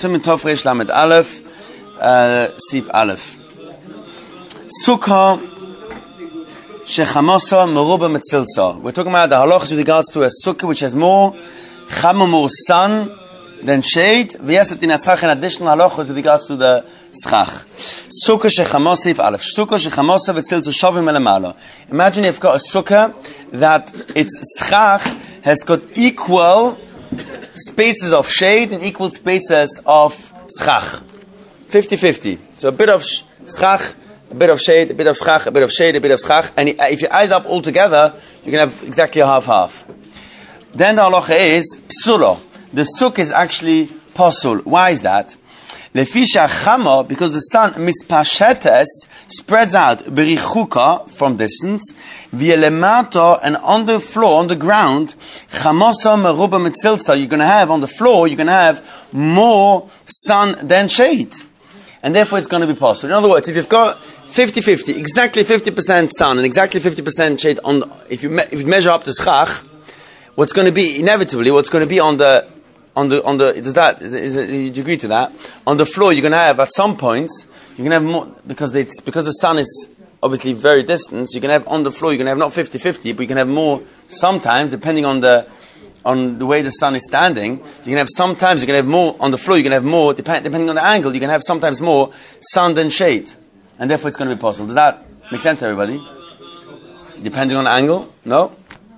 Siman Tov Reish Lamed Aleph, Sif Aleph. Sukkah shechamosa meruba metzilza. We're talking about the halachas with regards to a sukkah which has more chama, more sun than shade. V'yesat in aschach, and additional halachas with regards to the schach. Sukkah shechamosa Sif Aleph. Sukkah shechamosa v'tzilza shovim elamala. Imagine you've got a sukkah that its schach has got equal spaces of shade and equal spaces of schach. 50-50. So a bit of schach, a bit of shade, a bit of schach, a bit of shade, a bit of schach. And if you add it up all together, you can have exactly half-half. Then the halacha is psulo. The sukkah is actually pasul. Why is that? Lefisha chama, because the sun mispashetes spreads out berichuka from distance, v'elemato, and on the floor, on the ground, chamosa meruba metzilza. You're going to have on the floor, you're going to have more sun than shade, and therefore it's going to be possible. In other words, if you've got 50-50, exactly 50% sun and exactly 50% shade on, if you measure up the schach, what's going to be inevitably, what's going to be on the do you agree to that? On the floor, you're going to have at some points, you're going to have more, because the sun is obviously very distant, so you can have on the floor, you're going to have not 50-50, but you can have more sometimes, depending on the way the sun is standing. You can have sometimes, you can have more on the floor, you can have more, depending on the angle, you can have sometimes more sun than shade. And therefore it's going to be possible. Does that make sense to everybody? Depending on the angle? No?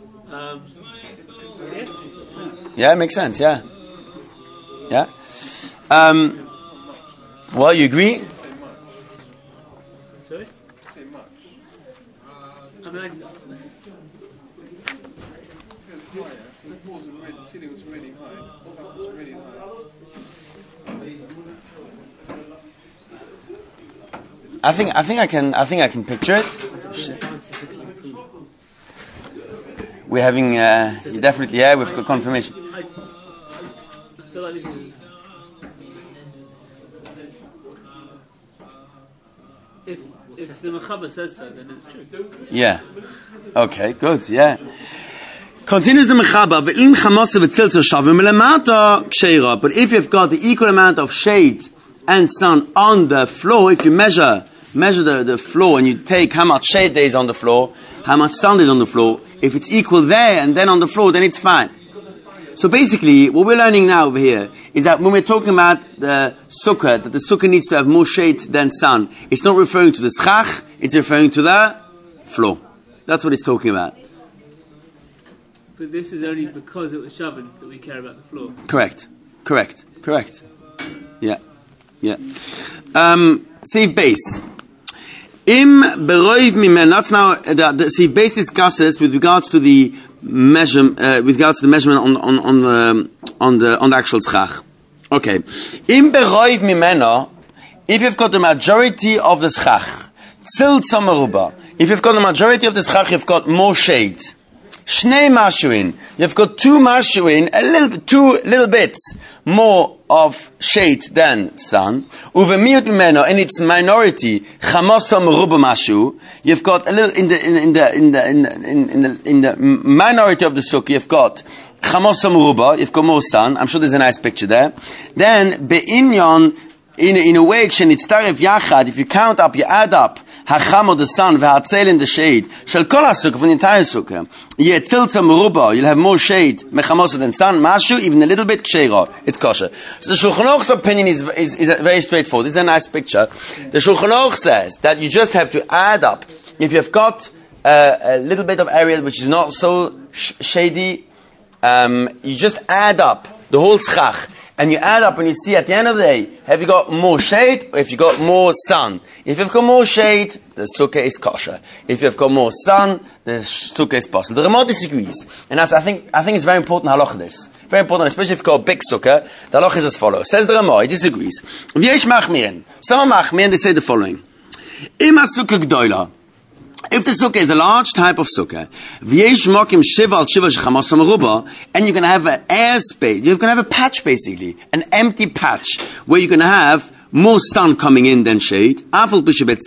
Yeah, it makes sense, yeah. Yeah? Well, you agree? Sorry? Say much. I mean, the ceiling was really high. The stuff was really high. I think I can picture it. We're having definitely, yeah, we've got confirmation. I feel like this is. If the Mechaber says so, then it's true. Yeah. Okay, good, yeah. Continues the Mechaber, ve'im chamosa v'tzilza shavim elemata ksheira. But if you've got the equal amount of shade and sun on the floor, if you measure the floor and you take how much shade there is on the floor, how much sun there is on the floor, if it's equal there and then on the floor, then it's fine. So basically, what we're learning now over here is that when we're talking about the sukkah, that the sukkah needs to have more shade than sun, it's not referring to the schach, it's referring to the floor. That's what it's talking about. But this is only because it was shoving that we care about the floor. Correct. Yeah. Save base. Im beroiv mimen. That's now the Save base discusses with regards to the measurement on the actual schach. Okay. Im beroiv mimena. If you've got the majority of the schach, tzilza meruba. If you've got the majority of the schach, you've got more shade. Shnei mashuin. You've got two mashuin, two little bits more of shade than sun. Uvemiut mimeno, in its minority, chamosa meruba mashu. You've got a little in the minority of the sukkah. You've got chamosa meruba. You've got more sun. I'm sure there's a nice picture there. Then beinyon. In a way, if you count up, you add up, hachamo the sun, v'hatzel in the shade, shel kol ha-sukkah, from the entire sukkah, yetzilza meruba, you'll have more shade, mechamosa than sun, mashu, even a little bit, ksheira, it's kosher. So the Shulchan Aruch's opinion is very straightforward. This is a nice picture. The Shulchan Aruch says that you just have to add up. If you've got a little bit of area which is not so shady, you just add up the whole schach. And you add up and you see at the end of the day, have you got more shade or if you got more sun? If you've got more shade, the sukkah is kosher. If you've got more sun, the sukkah is possible. The Ramah disagrees. And that's, I think it's very important halacha this. Very important, especially if you've got a big sukkah. The halacha is as follows. Says the Ramah, he disagrees. V'yesh machmirin. Some are machmirin, they say the following. Ima sukkah gdoila. If the sukkah is a large type of sukkah, and you're going to have an air space, you're going to have a patch basically, an empty patch, where you're going to have more sun coming in than shade. Even if you're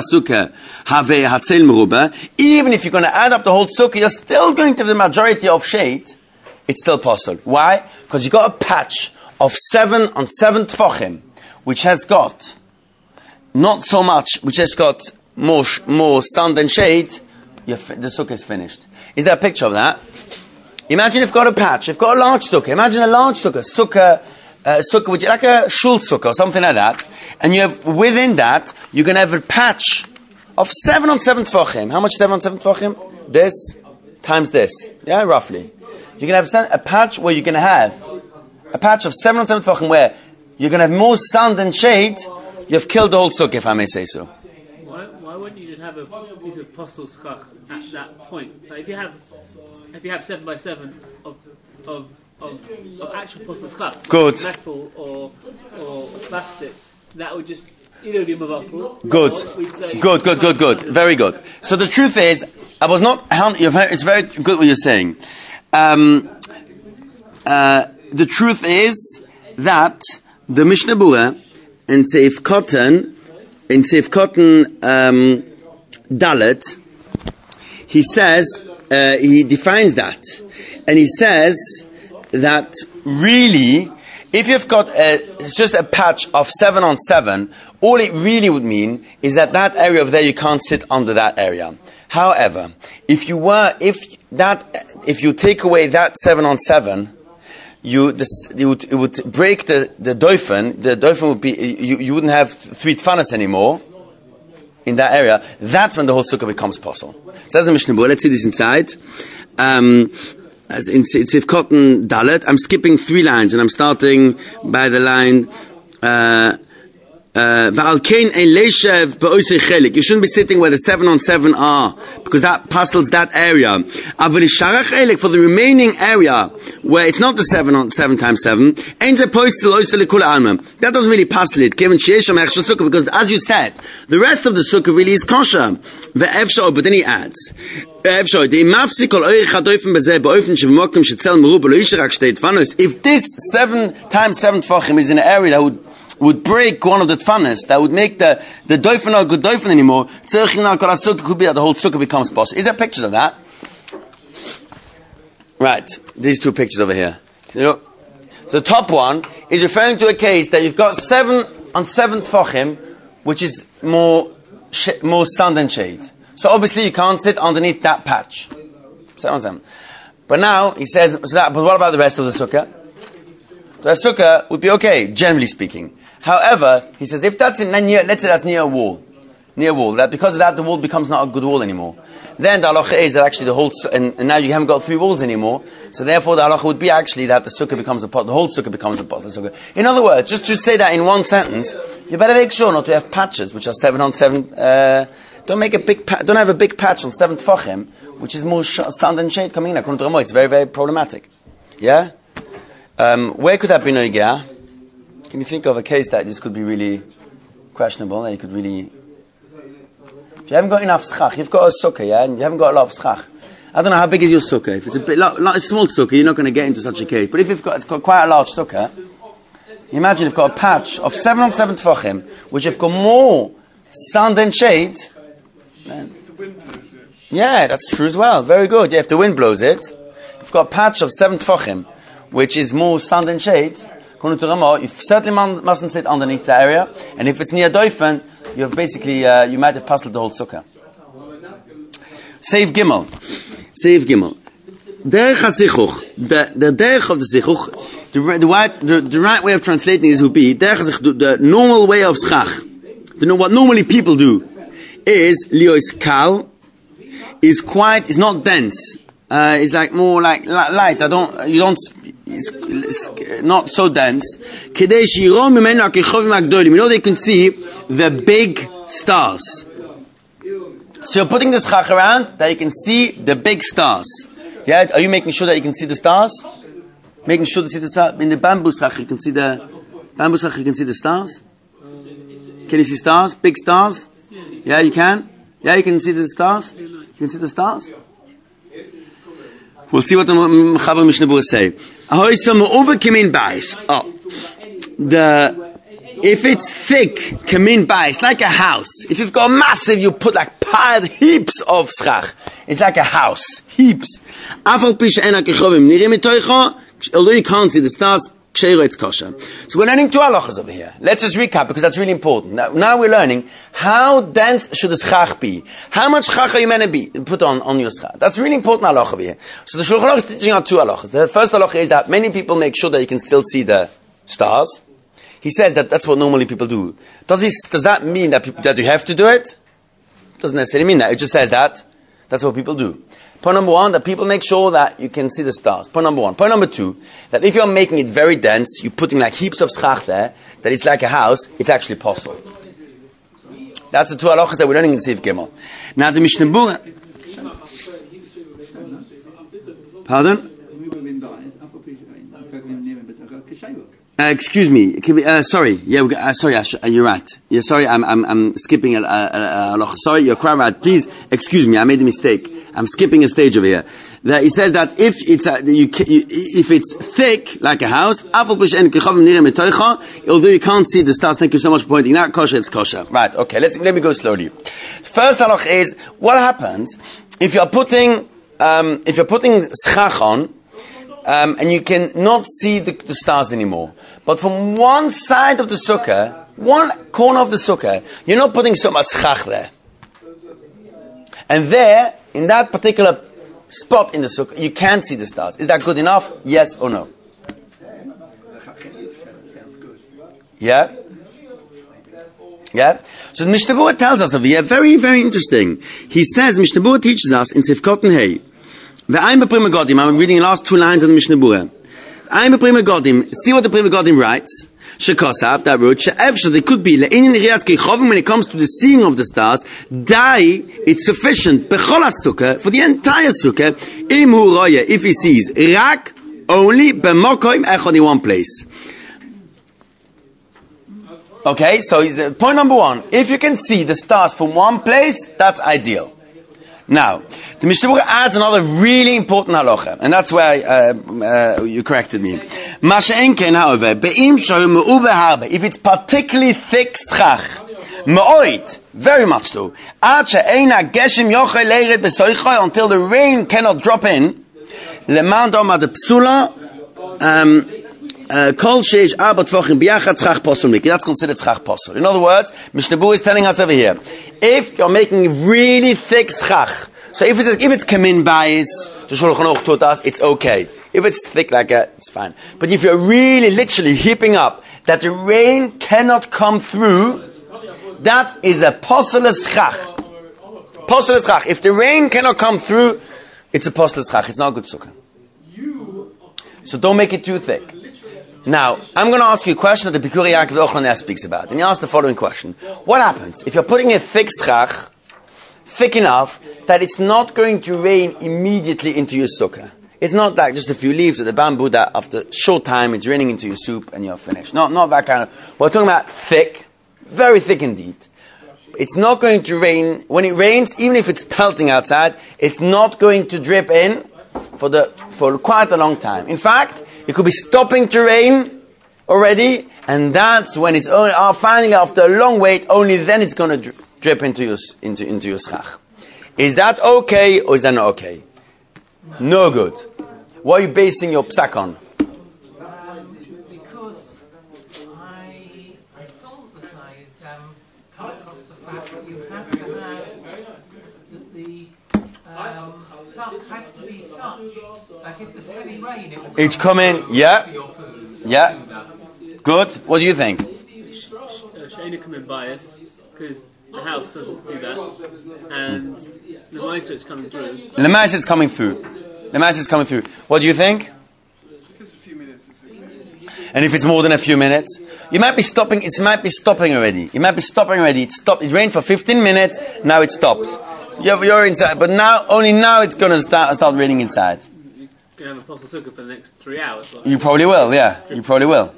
going to add up the whole sukkah, you're still going to have the majority of shade. It's still possible. Why? Because you got a patch of 7 on 7 tfachim, which has got not so much, which has got more sun than shade, the sukkah is finished. Is there a picture of that? Imagine you've got a patch, you've got a large sukkah. Imagine a large sukkah, sukkah which is like a shul sukkah or something like that, and you have within that you're going to have a patch of 7 on 7 tfachim. How much 7 on 7 tfachim? This times this, yeah, roughly. You're going to have a patch where you're going to have a patch of 7 on 7 tfachim where you're going to have more sun than shade. You've killed the whole sukkah, if I may say so. Why wouldn't you just have a piece of postel schach at that point? Like if you have 7 by 7 of actual postel schach, good, metal or plastic, that would just either be mavapul. Good, very good. So the truth is, I was not. It's very good what you're saying. The truth is that the Mishnah Berurah in Seif Cotton Dalet, he says, he defines that, and he says that really, if you've got it's just a patch of 7 on 7, all it really would mean is that area over there you can't sit under that area. However, if you take away that 7 on 7, it would break the doifen. The doifen would be you wouldn't have 3 tfanas anymore in that area. That's when the whole sukkah becomes possible. So that's the Mishnah Berurah. Let's see this inside. As in Seif Cotton Dalet, I'm skipping 3 lines and I'm starting by the line. You shouldn't be sitting where the 7 on 7 are, because that puzzles that area. For the remaining area, where it's not the 7 on 7 times 7, that doesn't really puzzle it, because as you said, the rest of the sukkah really is kosher. But then he adds, if this 7 times 7 tfachim is in an area that would break one of the tfanas, that would make the doifen not a good doifen anymore, could be that the whole sukkah becomes possible. Is there pictures of that? Right, these 2 pictures over here. So the top one is referring to a case that you've got 7 on 7 tfachim, which is more sun than shade. So obviously you can't sit underneath that patch. 7 on 7. But now he says, but what about the rest of the sukkah? The sukkah would be okay, generally speaking. However, he says, if that's let's say that's near a wall, that because of that the wall becomes not a good wall anymore. Then the halacha is that actually the whole, and now you haven't got 3 walls anymore, so therefore the halacha would be actually that the sukkah becomes the whole sukkah becomes a pot of sukkah. In other words, just to say that in one sentence, you better make sure not to have patches which are 7 on 7. Don't have a big patch on 7 tfachim, which is more sun than shade coming in. According to Ramo, it's very, very problematic. Yeah. Where could that be noigah? Can you think of a case that this could be really questionable? That you could really, if you haven't got enough schach, you've got a sukkah, yeah, and you haven't got a lot of schach. I don't know how big is your sukkah. If it's a small sukkah, you're not going to get into such a case. But if it's got quite a large sukkah, imagine you've got a patch of 7 on 7 tfachim, which have got more sun than shade. Then, yeah, that's true as well. Very good. Yeah, if the wind blows it, you've got a patch of 7 tfachim, which is more sun than shade. According to Ramo, you certainly mustn't sit underneath the area, and if it's near doifen, you have basically you might have puzzled the whole sukkah. Seif Gimel. Derech HaSichuch. The derech of the sichuch, the right way of translating this would be derech HaSichuch, the normal way of schach. What normally people do is liois kal, is not dense. It's like more like light. It's not so dense. You know, they can see the big stars. So you're putting the schach around that you can see the big stars. Yeah, are you making sure that you can see the stars? Making sure to see the stars in the bamboo schach. You can see the stars. Can you see stars? Big stars? Yeah, you can. Yeah, you can see the stars. You can see the stars. We'll see what the Mechaber Mishnah Berurah say. If it's thick, kamin bais, like a house. If you've got a massive, you put like piled heaps of schach. It's like a house, heaps. Although you can't see the stars, Ksheira, it's kosher. So we're learning two halachas over here. Let's just recap because that's really important. Now we're learning how dense should the schach be. How much schach are you meant to be put on your schach? That's really important halacha over here. So the Shulchan Aruch is teaching out two halachas. The first halacha is that many people make sure that you can still see the stars. He says that that's what normally people do. Does that mean that you have to do it? Doesn't necessarily mean that. It just says that that's what people do. Point number one, that people make sure that you can see the stars. Point number one. Point number two, that if you're making it very dense, you're putting like heaps of schach there, that it's like a house, it's actually possible. That's the two halachas that we're learning in Sif Gimel. Now the Mishnah Berurah. Pardon? Excuse me. Sorry. Yeah. Sorry. You're right. Yeah. Sorry. I'm skipping a halacha. Sorry. You're quite right. Please excuse me. I made a mistake. I'm skipping a stage over here. That he says that if it's thick like a house, although you can't see the stars, thank you so much for pointing out. Kosher, it's kosher. Right. Okay. Let me go slowly. First halacha is what happens if you're putting schach on. And you can not see the stars anymore. But from one side of the sukkah, one corner of the sukkah, you're not putting so much schach there. And there, in that particular spot in the sukkah, you can see the stars. Is that good enough? Yes or no? Yeah? Yeah? So the Mishnah Berurah tells us over here, very, very interesting. He says, Mishnah Berurah teaches us in Sifkot Hey, I'm reading the last two lines of the Mishnah Berurah. I'm a Prima Godim. See what the Prima Godim writes. Shekosav, that wrote, She'evsha, there could be, Le'inin Riyas Keichovim, when it comes to the seeing of the stars, Dai, it's sufficient, Bechol HaSukkah, for the entire Sukkah, Im Hu Roye, if he sees, Rak, only, B'mokoim Echad, in one place. Okay, so point number one, if you can see the stars from one place, that's ideal. Now, the Mishnah Berurah adds another really important halacha, and that's where you corrected me. Masha'enken, however, if it's particularly thick schach, ma'oid, very much so, until the rain cannot drop in, that's considered schach posel. In other words, Mishnah Berurah is telling us over here, if you're making really thick schach, so if it's kamin bayis, the Shulchan Aruch taught us, it's okay. If it's thick like that, it's fine. But if you're really literally heaping up that the rain cannot come through, that is a posel schach. Posel schach. If the rain cannot come through, it's a posel schach. It's not a good sukkah. So don't make it too thick. Now, I'm going to ask you a question that the Bikuri Yaakov Ochlan speaks about. And he asks the following question. What happens if you're putting a thick schach, thick enough, that it's not going to rain immediately into your sukkah? It's not like just a few leaves of the bamboo that after a short time it's raining into your soup and you're finished. Not that kind of... We're talking about thick, very thick indeed. It's not going to rain. When it rains, even if it's pelting outside, it's not going to drip in for quite a long time. In fact, it could be stopping to rain already, and that's when it's only finally after a long wait. Only then it's going to drip into your schach. Is that okay or is that not okay? No good. What are you basing your psak on? Because I thought that I come across the fact that you have to have that the stuff has to be such that if there's heavy rain, it will it's coming. Yeah. Yeah. Good. What do you think? Shaina come in bias because the house doesn't do that, and the miser is coming through. The miser is coming through. The miser is coming through. What do you think? If it's a few minutes, it's okay. And if it's more than a few minutes, you might be stopping. It might be stopping already. It might be stopping already. It stopped. It rained for 15 minutes. Now it stopped. You're inside, but only now it's going to start raining inside. You're going to have a possible sukkah for the next 3 hours. You probably will. Yeah, you probably will.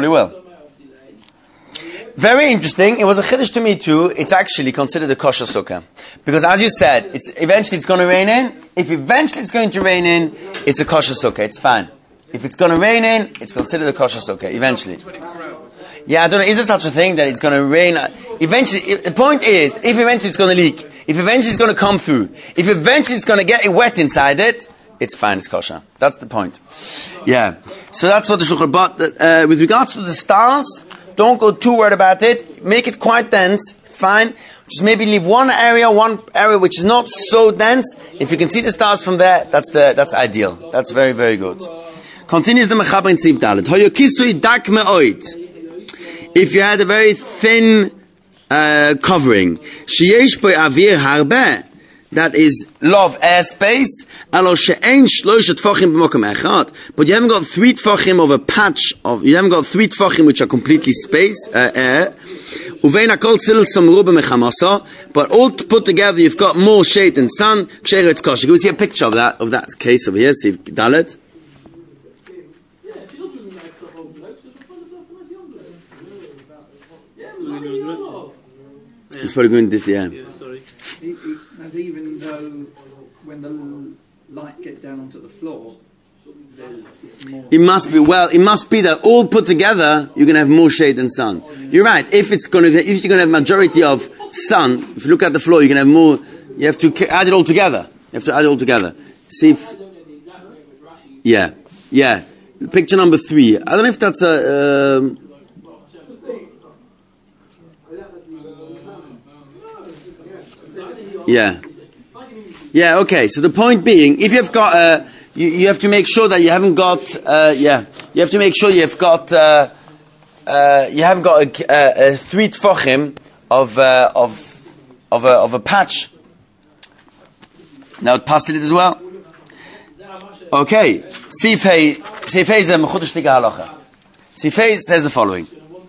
Very interesting. It was a chiddush to me too. It's actually considered a kosher sukkah. Because as you said, eventually it's going to rain in. If eventually it's going to rain in, it's a kosher sukkah. It's fine. If it's going to rain in, it's considered a kosher sukkah. Eventually. Yeah, I don't know. Is there such a thing that it's going to rain? Eventually, the point is, if eventually it's going to leak, if eventually it's going to come through, if eventually it's going to get wet inside it, it's fine, it's kosher. That's the point. Yeah. So that's what the Shulchan. But with regards to the stars, don't go too worried about it. Make it quite dense. Fine. Just maybe leave one area which is not so dense. If you can see the stars from there, that's ideal. That's very, very good. Continues the Mechaber in Siv Dalet. Hoyokisui dak me'oid. If you had a very thin covering, sheyesh bo avir harbe, that is love airspace, alo she'ein shlosh tfachim b'mokom echad, but you haven't got 3 tfachim of a patch of, you haven't got 3 tfachim which are completely space, air, uvein akol tzil tzom ruba mechamasa, but all put together you've got more shade than sun, ksheira it's kosher. Can we see a picture of that case over here, see Dalet? It's probably going this, yeah. Sorry. And even though when the light gets down onto the floor, there's more. It must be that all put together you're going to have more shade than sun. You're right. If you're going to have majority of sun, if you look at the floor, you're going to have more. You have to add it all together. See if, yeah. Picture number 3. I don't know if that's a. Yeah, okay. So the point being, if you've got, you have to make sure that you haven't got, you have to make sure you haven't got a 3 tfachim of a patch. Now it passed it as well. Okay. Sifei is a mechudesh tika halacha. Sifei says the following.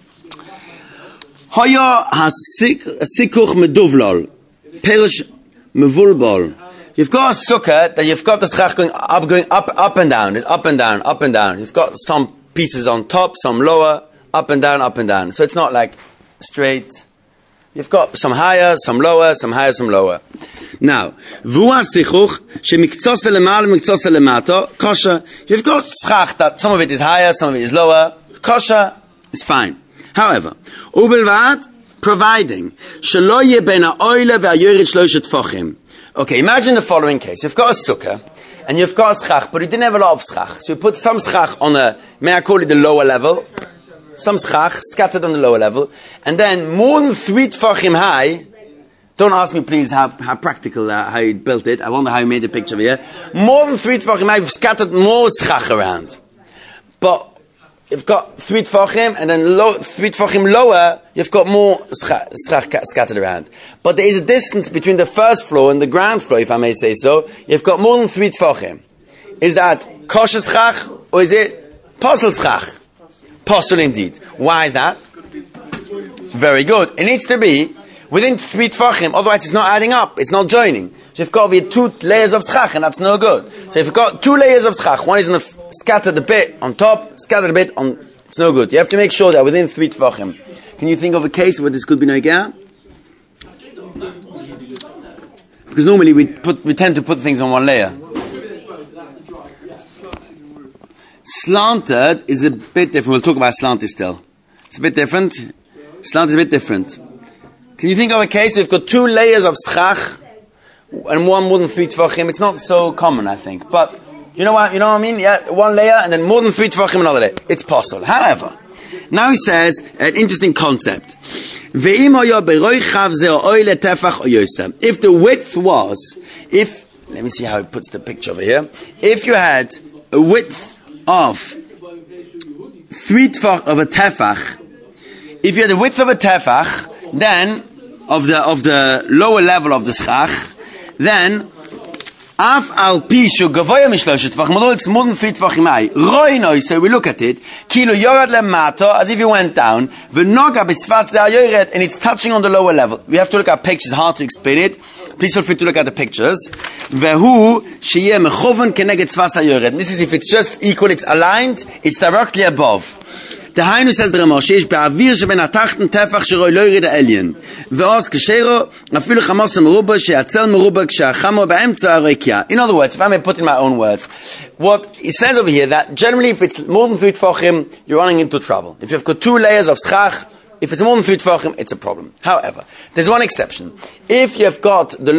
Hoya hasikuch meduvlol. Perish mevulbol. You've got a sukkah that you've got the schach going up and down. It's up and down. You've got some pieces on top, some lower, up and down. So it's not like straight. You've got some higher, some lower, some higher, some lower. Now, v'ua sichuch shemiktzose lemal miktzose lemato kosher. You've got schach that some of it is higher, some of it is lower. Kosher, it's fine. However, ubelvad, providing shelo ye ben ha'oile ve'ayorid shloshet tfachim. Okay, imagine the following case. You've got a sukkah, and you've got a schach, but you didn't have a lot of schach. So you put some schach on may I call it the lower level? Some schach scattered on the lower level, and then more than 3 tfachim high. Don't ask me, please, how practical, how you built it. I wonder how you made the picture here. More than 3 tfachim high, you've scattered more schach around. But you've got 3 tfachim, and then 3 tfachim lower, you've got more schach scattered around. But there is a distance between the first floor and the ground floor, if I may say so. You've got more than 3 tfachim. Is that kosher schach, or is it posel schach? Posel indeed. Why is that? Very good. It needs to be within 3 tfachim, otherwise it's not adding up, it's not joining. So you've got 2 layers of schach, and that's no good. So if you've got 2 layers of schach, one is scattered a bit on top, scattered a bit on, it's no good. You have to make sure that within 3 tfachim. Can you think of a case where this could be noigah? Because normally we tend to put things on one layer. Slanted is a bit different. We'll talk about slanted still. It's a bit different. Slanted is a bit different. Can you think of a case where we've got 2 layers of schach and one more than 3 tfachim? It's not so common, I think. But you know what I mean? Yeah, 1 layer and then more than 3 tfachim another layer. It's possible. However, now he says an interesting concept. If the width was, let me see how he puts the picture over here. If you had a width of 3 tefach of a tefach, if you had the width of a tefach, then of the lower level of the schach, then af al pishu gavoya mishlosh tefachim, although it's more than 3 tefachim high, roinoi, so we look at it, kilo yorad lemato, as if you went down, v'noga b'sfas zeh and it's touching on the lower level. We have to look at pictures, hard to explain it. Please feel free to look at the pictures. Vehu sheyeh mechoven keneged tzvas hayored. This is if it's just equal, it's aligned, it's directly above. The Hainu says the Ramosh, she's be'avir sheben hatachten tefach sheroi lo yirid ha'elyon. Ve'os k'shero, afilu chamos meruba she'atzel meruba k'sha'achamo ba'emtza ha'roikia. In other words, if I may put in my own words, what it says over here, that generally if it's more than 3 tefachim, you're running into trouble. If you've got 2 layers of schach, If it's more than 3 tefachim, it's a problem. However, there's one exception. If you've got the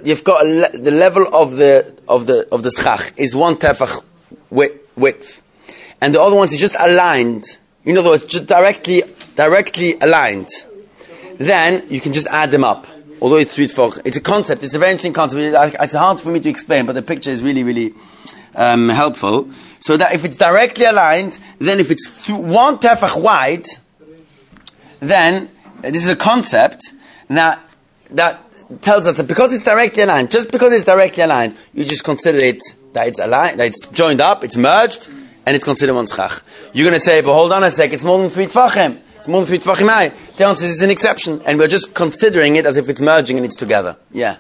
level of the schach is 1 tefach width, and the other ones is just aligned, in other words, just directly aligned, then you can just add them up. Although it's 3 tefach, it's a concept. It's a very interesting concept. It's hard for me to explain, but the picture is really, really helpful. So that if it's directly aligned, then if it's 1 tefach wide, then this is a concept that tells us that because it's directly aligned, just because it's directly aligned, you just consider it that it's aligned, that it's joined up, it's merged, and it's considered 1 schach. You're going to say, but hold on a sec, it's more than 3 tefachim. It's more than 3 tefachim high. The answer is it's an exception, and we're just considering it as if it's merging and it's together. Yeah.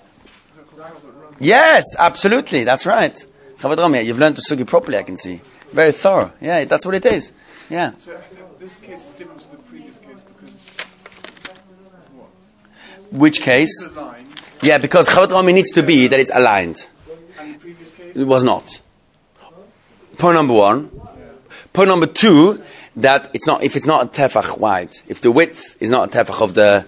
Yes, absolutely, that's right. Chavad Rami, you've learned the sugi properly, I can see. Very thorough. Yeah, that's what it is. Yeah. So this case is different to the previous case because what? Which case? It's aligned. Yeah, because Chavad Rami needs to be that it's aligned. And the previous case? It was not. Point number 1. Point number 2, that it's not, if it's not a tefach wide, if the width is not a tefach of the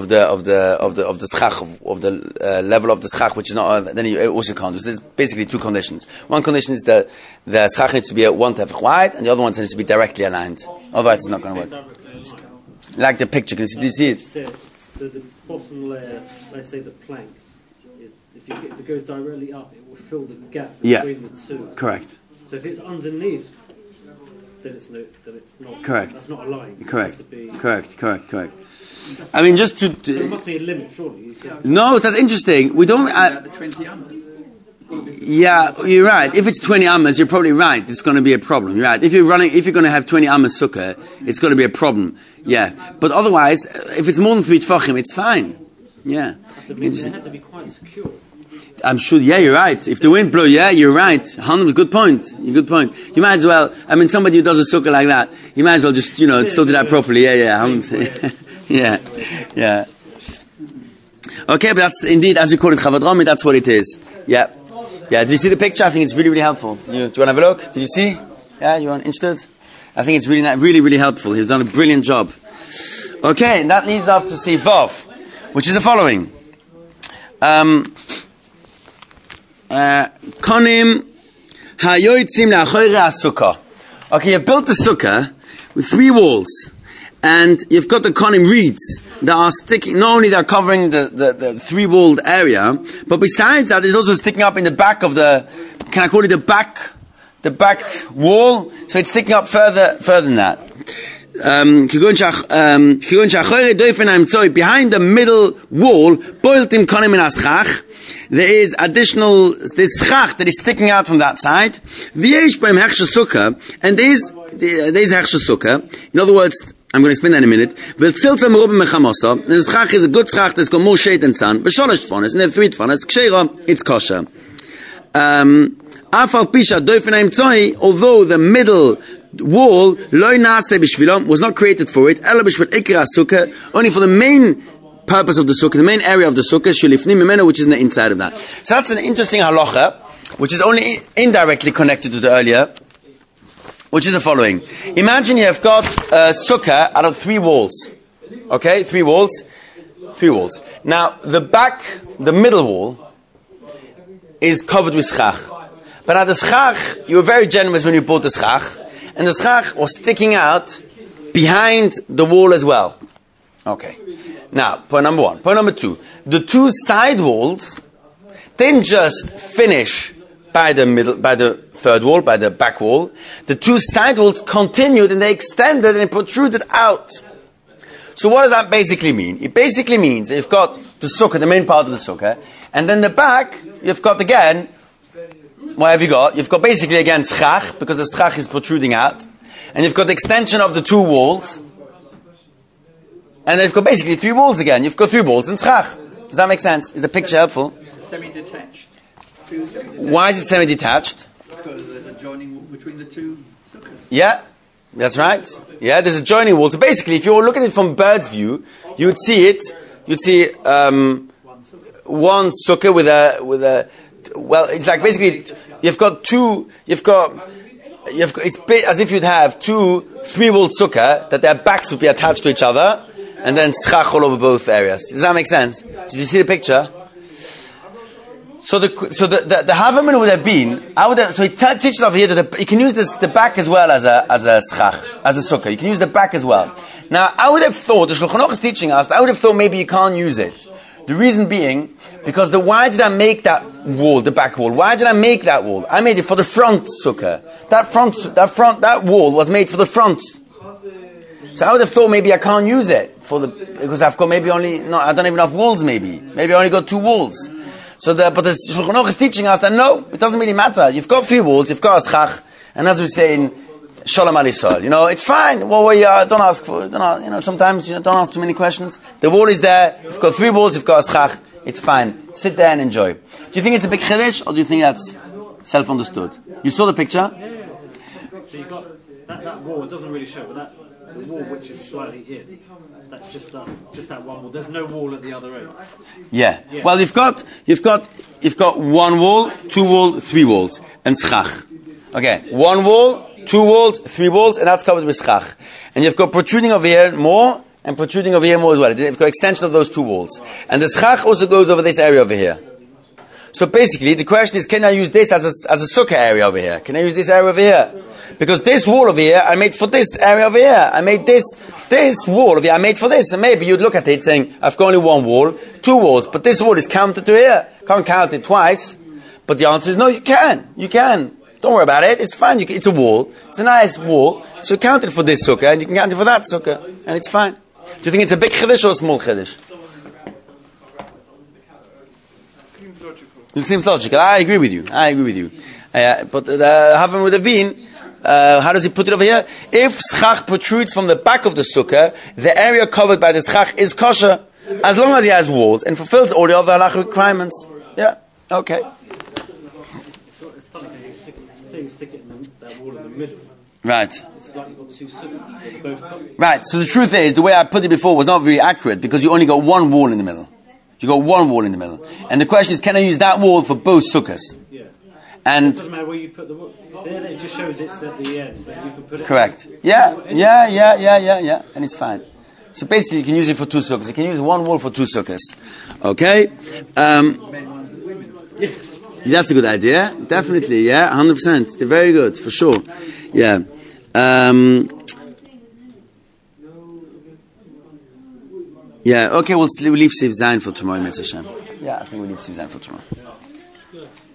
schach, of the level of the schach, which is not, then you also can't do. So there's basically 2 conditions. One condition is that the schach needs to be 1 tefach wide, and the other one needs to be directly aligned. Otherwise it's not going to work. Like the picture, do you see it? So the bottom layer, let's say the plank, is if it goes directly up, it will fill the gap between the 2. Correct. So if it's underneath, then it's not. Correct. That's not a line. Correct. Correct. I mean, just to. There must be a limit, surely. You said. No, that's interesting. We don't. The 20 amas. Yeah, you're right. If it's 20 amas, you're probably right. It's going to be a problem. You're right. If you're going to have 20 amas sukkah, it's going to be a problem. Yeah, but otherwise, if it's more than 3 tefachim, it's fine. Yeah. They have to be quite secure. I'm sure. Yeah, you're right. If the wind blows, yeah, you're right. Good point. You might as well. I mean, somebody who does a sukkah like that, you might as well just sort it out properly. Yeah. Yeah. Okay, but that's indeed, as you call it, Chavad Rami, that's what it is. Yeah. Did you see the picture? I think it's really, really helpful. Do you want to have a look? Did you see? Yeah, you want interested? I think it's really, really helpful. He's done a brilliant job. Okay, and that leads up to see Vav, which is the following. Konim hayoitzim la'achoyre ha'sukkah. Okay, you've built the sukkah with 3 walls, and you've got the konim reeds that are sticking. Not only they're covering the 3-walled area, but besides that, it's also sticking up in the back of the. Can I call it the back wall? So it's sticking up further than that. Behind the middle wall, boiltim konim in aschach. There is this schach that is sticking out from that side. V'yesh beim hechsher sukkah, and there is hechsher sukkah. In other words, I'm going to explain that in a minute. V'tzilta merubim mechamosa. The schach is a good schach that's got more shade than sun. V'sholosh tfonas, and there are 3 tfonas. Ksheira, it's kosher. Afal pisha doifenaim tzoi, although the middle wall loy nase b'shvilom was not created for it, ela b'shvil ikra sukkah, only for the main purpose of the sukkah, the main area of the sukkah, shulifnim mimeno, which is in the inside of that. So that's an interesting halacha, which is only indirectly connected to the earlier, which is the following. Imagine you have got a sukkah out of 3 walls. Okay, 3 walls. Now, the middle wall is covered with schach. But at the schach, you were very generous when you bought the schach, and the schach was sticking out behind the wall as well. Okay. Now, point number 1. Point number 2. The 2 side walls didn't just finish by the 3rd wall, by the back wall. The 2 side walls continued and they extended and it protruded out. So what does that basically mean? It basically means that you've got the sukkah, the main part of the sukkah, and then the back, you've got again, what have you got? You've got basically again schach, because the schach is protruding out, and you've got the extension of the 2 walls, and then you've got basically 3 walls again. You've got 3 walls and schach. Does that make sense? Is the picture helpful? It's semi-detached. Why is it semi-detached? Because there's a joining wall between the 2 sukkahs. Yeah, that's right. Yeah, there's a joining wall. So basically, if you were looking at it from bird's view, you would see it. You'd see one sukkah with a. Well, it's like basically you've got it's as if you'd have 2 3-walled sukkah that their backs would be attached to each other, and then schach all over both areas. Does that make sense? Did you see the picture? So the Havamina would have been, so he teaches over here that you can use the back as well as a schach, as a sukkah. You can use the back as well. Now, I would have thought, the Shulchan Aruch is teaching us, I would have thought maybe you can't use it. The reason being, because why did I make that wall, the back wall? Why did I make that wall? I made it for the front sukkah. That wall was made for the front. So I would have thought maybe I can't use it because I've got maybe I don't even have walls maybe. Maybe I only got 2 walls. But the Shulchan Aruch is teaching us that no, it doesn't really matter. You've got 3 walls, you've got a schach, and as we say in Shalom Alisol, it's fine. Well, don't ask for, sometimes don't ask too many questions. The wall is there. You've got 3 walls, you've got a schach. It's fine. Sit there and enjoy. Do you think it's a big chiddush, or do you think that's self-understood? You saw the picture? Yeah. So you've got that wall. It doesn't really show, but the wall which is slightly in. That's just that one wall. There's no wall at the other end. Yeah. Well, you've got 1 wall, 2 walls, 3 walls, and schach. Okay. 1 wall, 2 walls, 3 walls, and that's covered with schach. And you've got protruding over here more, and protruding over here more as well. You've got extension of those 2 walls. And the schach also goes over this area over here. So basically, the question is, can I use this as a sukkah area over here? Can I use this area over here? Because this wall over here, I made for this area over here. I made this wall over here, I made for this. And maybe you'd look at it saying, I've got only 1 wall, 2 walls, but this wall is counted to here. Can't count it twice. But the answer is, no, you can. You can. Don't worry about it. It's fine. It's a wall. It's a nice wall. So count it for this sukkah, and you can count it for that sukkah. And it's fine. Do you think it's a big chiddush or a small chiddush? It seems logical. I agree with you. But the Havamina would have been, how does he put it over here? If schach protrudes from the back of the sukkah, the area covered by the schach is kosher, as long as he has walls and fulfills all the other halachic requirements. Yeah, okay. It's funny because you stick it in that wall in the middle. Right. It's like you've got 2 sukkahs, both covered. Right, so the truth is, the way I put it before was not very accurate because you only got 1 wall in the middle. You got 1 wall in the middle. And the question is, can I use that wall for both sukkahs? Yeah. And it doesn't matter where you put the wall. There it just shows it's at the end. But you can put it correct. Yeah. And it's fine. So basically, you can use it for 2 sukkahs. You can use 1 wall for 2 sukkahs. Okay? That's a good idea. Definitely, yeah, 100%. They're very good, for sure. Yeah. Yeah, okay, we'll leave Siv Zayin for tomorrow, Mitzvah Hashem. Yeah, I think we'll leave Siv Zayin for tomorrow.